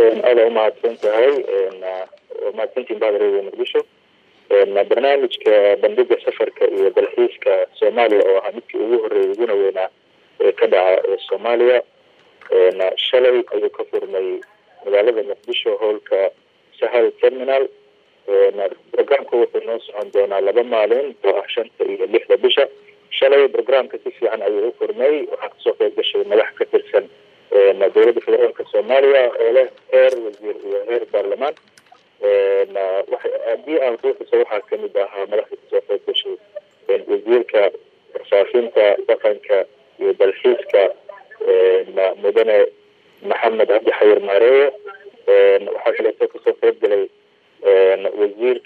أنا ما أتمنى وما أتمنى بعد ريو مقدشو برنامج كبندقة سفر كبلحيس كصوماليا أو همك وجوه ريونا وينا كدع الصوماليا شلي أو كفر مي مغالبة مقدشو هول كسهل تيرمينال برنامج قوة النص عندنا لبما علين وعشان اللحظة بشا شلي برنامج كتفي عن أي كفر مي وحق سوق يدشي ملح كترسن دولة فدرالية الصومالية له هير وزير وهير برلمان دي أن تروح صراحة كمدها ملحة سوق يدشي وزير كرفافين كدفن كبلحيس مدن محمد عبد حير ماريا وحاجة سوق يدلي وزير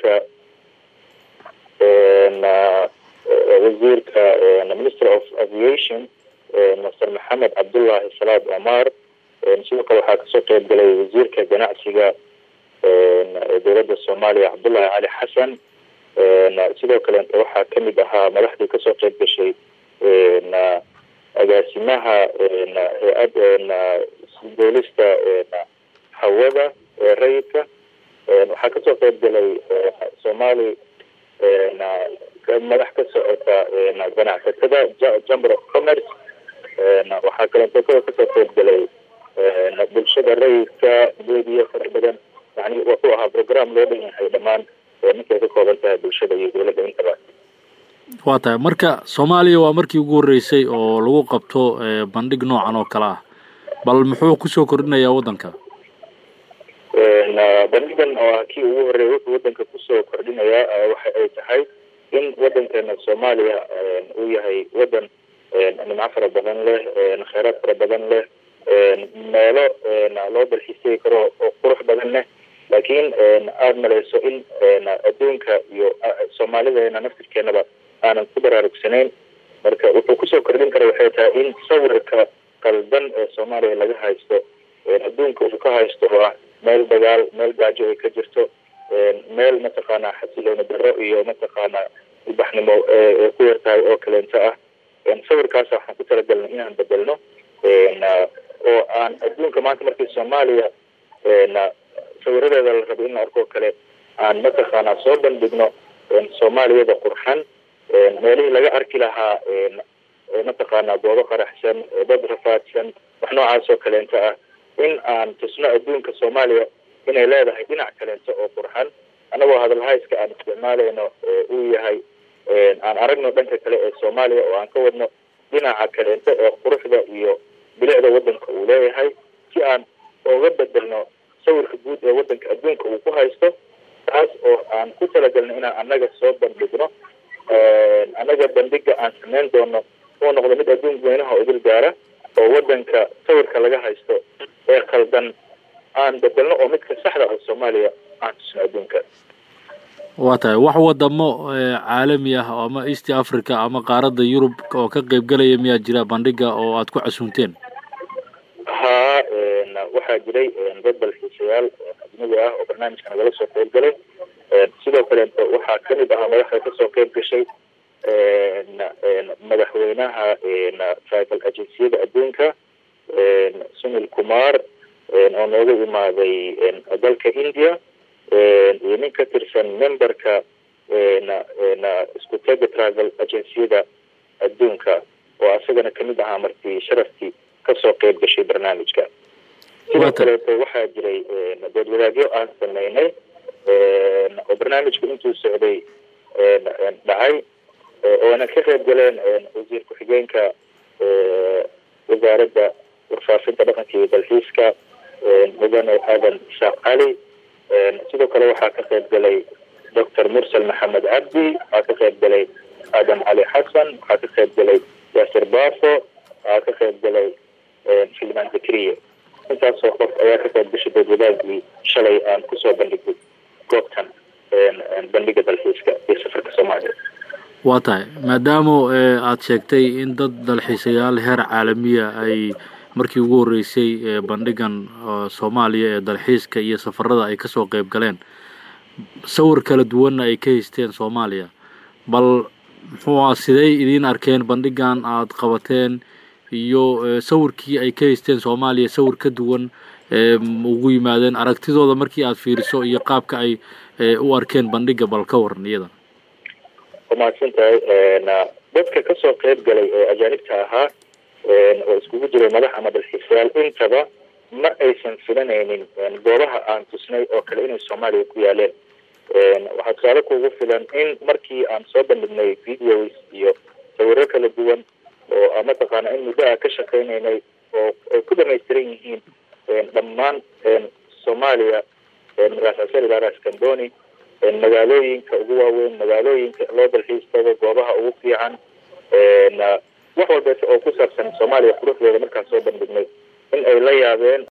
Minister of Aviation مستر محمد عبد الله السلاد عمار sidoo kale waxaa kasoo qayb galay wasiirka ganacsiga dowladda Soomaaliya Cabdullaahi Cali Xasan sidoo kale waxaa kamid ahaa madaxdii kasoo qayb gashay agaasimaha hay'adda duulista hawada rayidka waxaa kasoo qayb galay Soomaali madax ka socota ganacsatada Chamber of Commerce waxaa kaloo kasoo qayb galay bulshada rayidka media fara badan yani wuxuu ahaa program loo dhan yahay dhammaan ninkay ka kooban tahay bulshada iyo dowladda intaba waa tahay marka Soomaaliya waa markii ugu horeysay oo lagu qabto bandhig noocan oo kala ah bal muxuu ku soo kordhinayaa wadanka bandhigan oo kii ugu horeeyay wuxuu wadanka ku soo kordhinayaa waxa ay tahay in wadankeena Soomaaliya uu yahay wadan nimco fara badan leh kheyraad fara badan leh meelo loo dalxiisay karo oo qurux badan leh laakiin aad malayso in adduunka iyo Soomaaliyeena naftirkeenaba aanan ku baraarugsanayn marka wuxuu ku soo kordhin kara waxay tahay in sawirka qaldan ee Soomaaliya laga haysto adduunka uu ka haysto waa meel dagaal meel gaajo ay ka jirto meel mataqaanaa xasilooni darro iyo mataqaanaa ubaxnimo ku yartahay oo kaleento ah sawirkaas waxaan ku talagalnay inaan bedelno oo aan adduunka maanta markii Soomaaliya sawiradeeda la rabo in la arko kale aan mataqaanaa soo bandhigno Soomaaliyada qurxan meelihii laga arki lahaa mataqaanaa goobo qaraxsan dad rafaadsan wax noocaas oo kaleento ah in aan tusno adduunka Soomaaliya inay leedahay dhinac kaleento oo qurxan anagoo hadalhayska aan isticmaalayno uu yahay aan aragno dhanka kale ee Soomaaliya oo aan ka wadno dhinaca kaleento ee quruxda iyo bilicda wadanka uu leeyahay si aan uga bedelno sawirka guud ee wadanka adduunka uu ku haysto taas oo aan ku talagalno inaan annaga soo bandhigno annaga bandhiga aan samayn doono oo noqdo mid adduunka weynaha idil gaara oo wadanka sawirka laga haysto ee qaldan aan bedelno oo midka saxda ah Soomaaliya aan tusno adduunka waa tahay wax wadamo caalami ah ama East Africa ama qaaradda Yurub oo ka qayb galaya miyaa jira bandhiga oo aad ku casuunteen waxaa jiray dad dalxiisayaal ajnabi ah oo barnaamijka nagala soo qayb galay sidoo kale waxaa kamid ahaa madaxda kasoo qayb gashay madaxweynaha tribal agenciyada adduunka Sunil Kumar oo nooga imaaday dalka India iyo nin ka tirsan memberka isku taga travel agenciyada adduunka oo asagana kamid ahaa markii sharaftii kasoo qayb gashay barnaamijka sidoo kale waxaa jiray dad wadaagyo aan sameynay oo barnaamijku intuu socday dhacay oona ka qayb galeen wasiir ku-xigeenka wasaaradda warfaafinta dhaqanka iyo dalxiiska mudane aadan Isaaq Cali sidoo kale waxaa ka qayb galay Dr. Mursal Maxamed Cabdi waxaa ka qayb galay Aadan Cali Xasan waxaa ka qayb galay Yaasir Baafo waxaa ka qayb galay Filman Zakriye intaasoo qof ayaa ka qayb gashay dad wadaagii shalay aan kusoo bandhigay goobtan bandhiga dalxiiska iyo safarka Soomaaliya waa tahay maadaama aad sheegtay in dad dalxiisayaal heer caalamiya ay markii ugu horeysay bandhigan Soomaaliya ee dalxiiska iyo safarada ay ka soo qayb galeen sawir kala duwan ay ka haysteen Soomaaliya bal muxuu sidee idin arkeen bandhigan aad qabateen iyo sawirkii ay ka haysteen Soomaaliya sawir ka duwan ugu yimaadeen aragtidooda markii aad fiiriso iyo qaabka ay u arkeen bandhiga bal ka waran iyada ومعسنتها dadka ka soo qayb galay ee ajaanibta ahaa oo iskugu jiray madax ama dalxiisayaal intaba ma aysan filanaynin goobaha aan tusnay oo kale inay Soomaaliya ku yaaleen waxaa tusaale kuugu filan in markii aan soo bandhignay videos iyo sawirro kala duwan oo aan mataqaana in muddo ka shaqaynaynay oo ay ku dhamaystiran yihiin dhammaan Soomaaliya raasasada Ras Kamboni magaalooyinka ugu waaweyn magaalooyinka loo dalxiisto goobaha ugu fiican wax walba oo ku saabsan Soomaaliya quruxdeeda markaan soo bandhignay in ay la yaabeen